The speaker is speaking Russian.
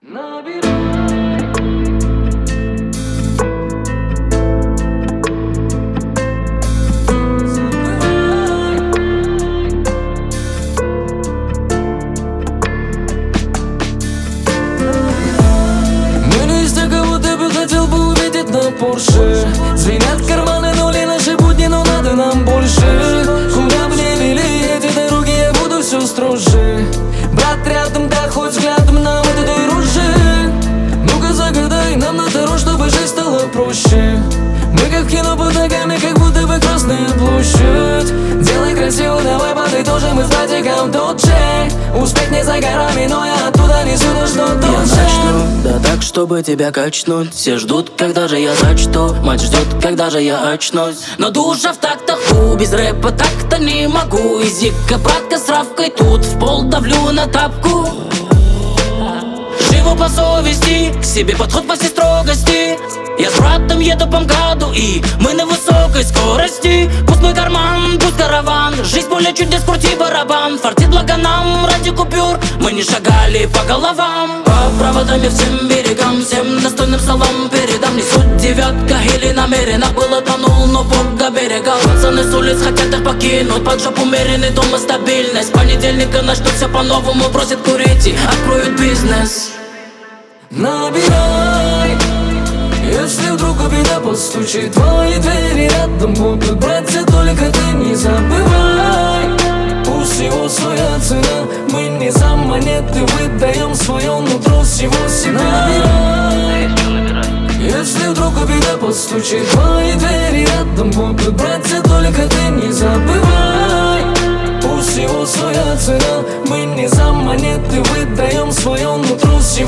Мы не из тех, кого ты бы хотел бы увидеть на Порше. Звенят карманы, нули наши будни, но надо нам больше. Куда бы ни вели эти дороги, я буду все строже. Брат рядом, да хоть взглядом нам это дороже. Ну-ка загадай нам на таро, чтобы жизнь стала проще. Мы как в кино под ногами, как будто бы Красная площадь. Делай красиво, давай подытожим мы с братиком тот же. Успех не за горами, но я оттуда несу то, что Я начну, да так, чтобы тебя качнуть. Все ждут, когда же я зачту. Мать ждет, когда же я очнусь. Но душа в тактах, без рэпа так-то не могу. Изика, братка с Равкой, тут в пол давлю на тапку. Живу по совести, к себе подход по всей строгости. Я с братом еду по МКАДу, и мы на высокой скорости. Пусть мой карман, пусть караван. Жизнь поле чудес, крути барабан. Фартит благо нам ради купюр. Мы не шагали по головам. По проводами всем берегам, всем достойным словам передам. Не суть девятка или намеренно было тонул, но Бога берегал. Пацаны с улиц хотят их покинуть. Под жопу умеренный дом и стабильность. С понедельника начнут все по-новому, бросят курить и откроют бизнес. Набирай, если вдруг беда постучит, твои двери рядом будут братья, только ты не забывай. Пусть его своя цена, мы не за монеты выдаем свое нутро, всего себя. Набирай, если вдруг беда постучит, твои двери рядом будут братья, только ты не забывай. Пусть его своя цена, мы не за монеты выдаем свое нутро, всего